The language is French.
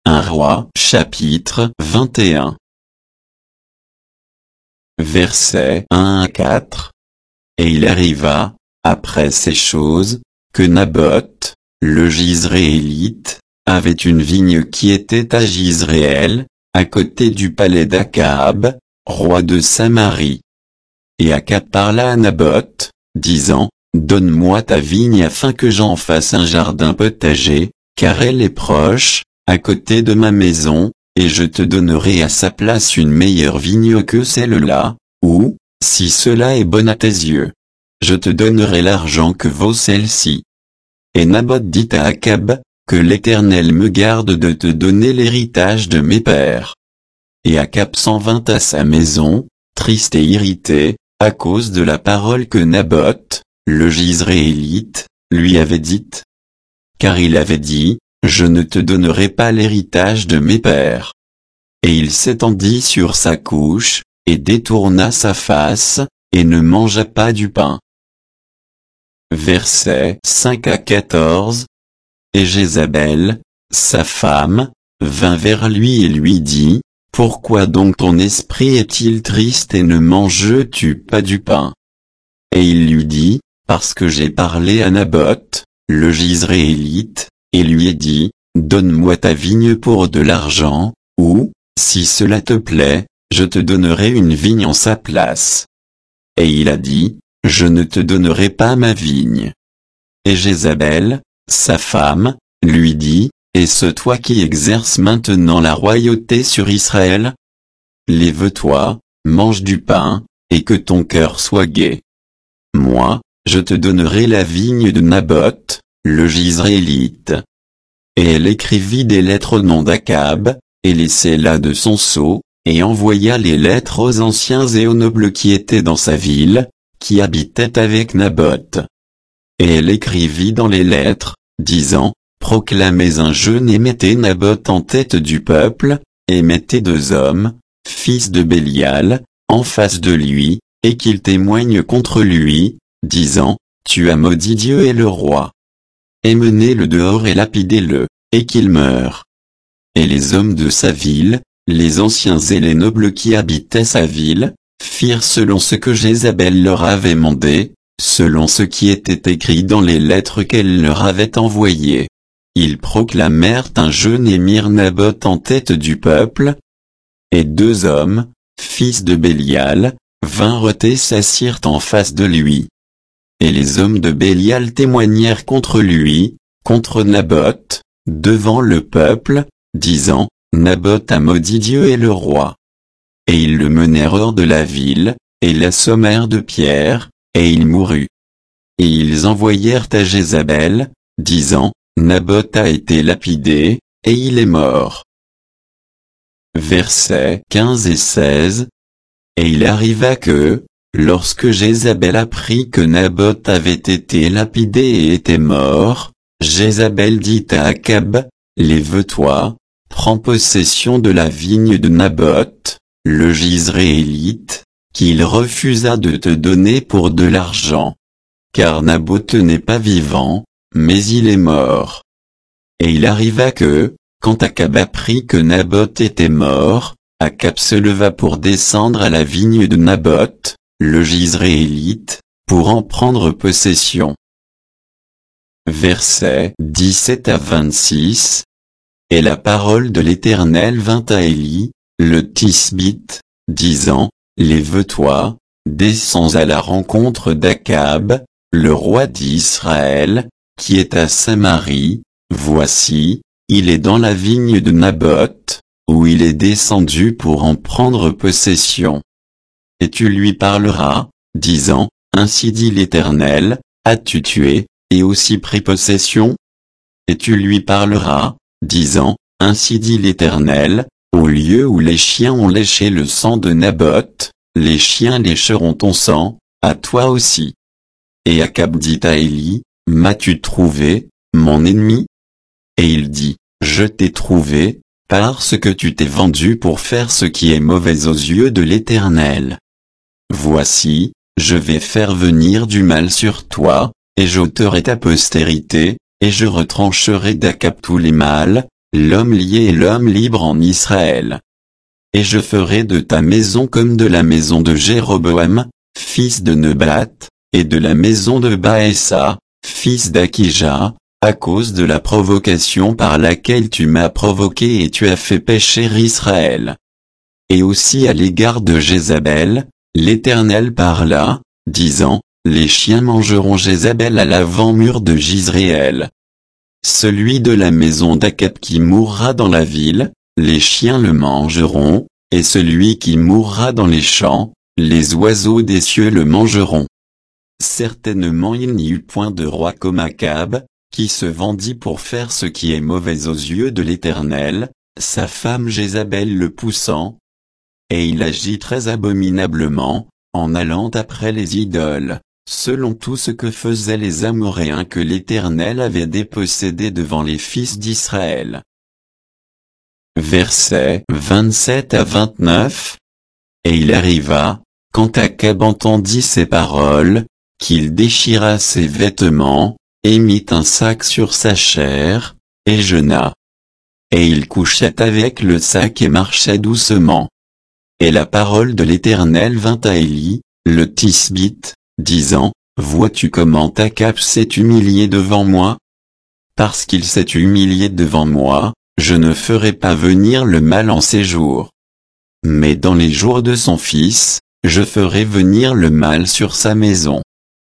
Un roi. Chapitre 21. Versets 1 à 4. Et il arriva, après ces choses, que Naboth, le Jizréélite, avait une vigne qui était à Jizréel, à côté du palais d'Akab, roi de Samarie. Et Akab parla à Naboth, disant, donne-moi ta vigne afin que j'en fasse un jardin potager, car elle est proche, à côté de ma maison, et je te donnerai à sa place une meilleure vigne que celle-là, ou, si cela est bon à tes yeux, je te donnerai l'argent que vaut celle-ci. Et Naboth dit à Akab, que l'Éternel me garde de te donner l'héritage de mes pères. Et Akab s'en vint à sa maison, triste et irrité, à cause de la parole que Naboth, le Jizréélite, lui avait dite. Car il avait dit, je ne te donnerai pas l'héritage de mes pères. Et il s'étendit sur sa couche, et détourna sa face, et ne mangea pas du pain. Versets 5 à 14. Et Jézabel, sa femme, vint vers lui et lui dit, pourquoi donc ton esprit est-il triste et ne manges-tu pas du pain? Et il lui dit, parce que j'ai parlé à Naboth, le Jizréélite, et lui ai dit, donne-moi ta vigne pour de l'argent, ou, si cela te plaît, je te donnerai une vigne en sa place. Et il a dit, je ne te donnerai pas ma vigne. Et Jézabel, sa femme, lui dit, est-ce toi qui exerces maintenant la royauté sur Israël? Lève-toi, mange du pain, et que ton cœur soit gai. Moi, je te donnerai la vigne de Naboth, le Jizréélite. Et elle écrivit des lettres au nom d'Akab, et les scella de son sceau, et envoya les lettres aux anciens et aux nobles qui étaient dans sa ville, qui habitaient avec Naboth. Et elle écrivit dans les lettres, disant, proclamez un jeûne et mettez Naboth en tête du peuple, et mettez 2 hommes, fils de Bélial, en face de lui, et qu'ils témoignent contre lui, disant, tu as maudit Dieu et le roi. Et menez-le dehors et lapidez-le, et qu'il meure. Et les hommes de sa ville, les anciens et les nobles qui habitaient sa ville, firent selon ce que Jézabel leur avait mandé, selon ce qui était écrit dans les lettres qu'elle leur avait envoyées. Ils proclamèrent un jeûne et mirent Naboth en tête du peuple. Et 2 hommes, fils de Bélial, vinrent et s'assirent en face de lui. Et les hommes de Bélial témoignèrent contre lui, contre Naboth, devant le peuple, disant, Naboth a maudit Dieu et le roi. Et ils le menèrent hors de la ville, et l'assommèrent de pierres, et il mourut. Et ils envoyèrent à Jézabel, disant, Naboth a été lapidé, et il est mort. Versets 15 et 16. Et il arriva que, lorsque Jézabel apprit que Naboth avait été lapidé et était mort, Jézabel dit à Akab, lève-toi, prends possession de la vigne de Naboth, le Jizréélite, qu'il refusa de te donner pour de l'argent. Car Naboth n'est pas vivant, mais il est mort. Et il arriva que, quand Akab apprit que Naboth était mort, Akab se leva pour descendre à la vigne de Naboth, le Jizréélite, pour en prendre possession. Versets 17 à 26. Et la parole de l'Éternel vint à Élie, le Tisbite, disant, lève-toi, descends à la rencontre d'Akab, le roi d'Israël, qui est à Samarie, voici, il est dans la vigne de Naboth, où il est descendu pour en prendre possession. Et tu lui parleras, disant, ainsi dit l'Éternel, as-tu tué, et aussi pris possession? Et tu lui parleras, disant, ainsi dit l'Éternel, au lieu où les chiens ont léché le sang de Naboth, les chiens lécheront ton sang, à toi aussi. Et Akab dit à Élie, m'as-tu trouvé, mon ennemi? Et il dit, je t'ai trouvé, parce que tu t'es vendu pour faire ce qui est mauvais aux yeux de l'Éternel. Voici, je vais faire venir du mal sur toi, et j'ôterai ta postérité, et je retrancherai d'Akab tous les mâles, l'homme lié et l'homme libre en Israël. Et je ferai de ta maison comme de la maison de Jéroboam, fils de Nebat, et de la maison de Baésa, fils d'Akija, à cause de la provocation par laquelle tu m'as provoqué et tu as fait pécher Israël. Et aussi à l'égard de Jézabel, l'Éternel parla, disant, les chiens mangeront Jézabel à l'avant-mur de Jizréel. Celui de la maison d'Akab qui mourra dans la ville, les chiens le mangeront, et celui qui mourra dans les champs, les oiseaux des cieux le mangeront. Certainement il n'y eut point de roi comme Akab, qui se vendit pour faire ce qui est mauvais aux yeux de l'Éternel, sa femme Jézabel le poussant. Et il agit très abominablement, en allant après les idoles, selon tout ce que faisaient les Amoréens que l'Éternel avait dépossédés devant les fils d'Israël. Versets 27 à 29. Et il arriva, quand Akab entendit ces paroles, qu'il déchira ses vêtements, et mit un sac sur sa chair, et jeûna. Et il couchait avec le sac et marchait doucement. Et la parole de l'Éternel vint à Élie, le Tisbite, disant, vois-tu comment Akab s'est humilié devant moi? Parce qu'il s'est humilié devant moi, je ne ferai pas venir le mal en ses jours. Mais dans les jours de son fils, je ferai venir le mal sur sa maison.